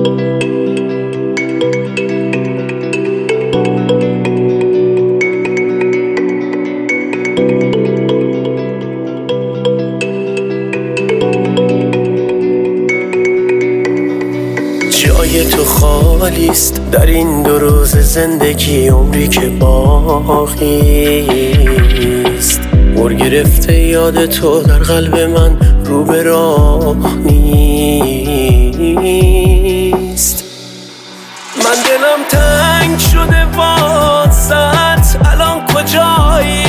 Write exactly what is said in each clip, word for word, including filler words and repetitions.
جای تو خالیست در این دو روز زندگی، عمری که باقیست. ور گرفته یاد تو در قلب من، رو به راه نیست. من دلم تنگ شده واسط، الان کجایی؟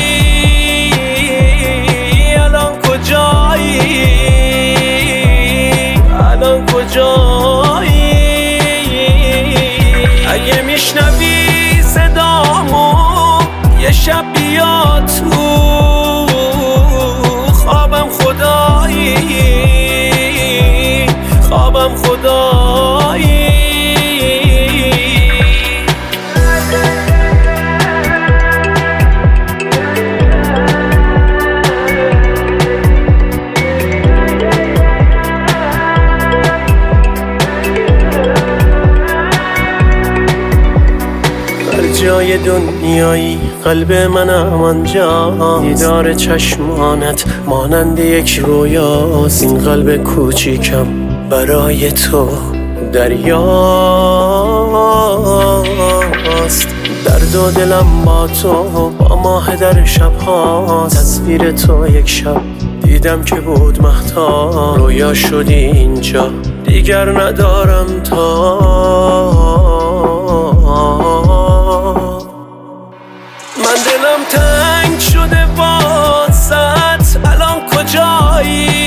الان کجایی؟ الان کجایی؟ اگه میشنوی صدامو یه شب بیا تو خوابم، خدایی خوابم خدایی. جای دنیایی قلب منم آنجا، دیدار چشمانت مانند یک رویاست. این قلب کوچیکم برای تو دریاست. درد و دلم با تو با ماه در شبها، تصویر تو یک شب دیدم که بود مهتاب. رویا شدی اینجا دیگر ندارم تا. من دلم تنگ شده واسط، الان کجایی؟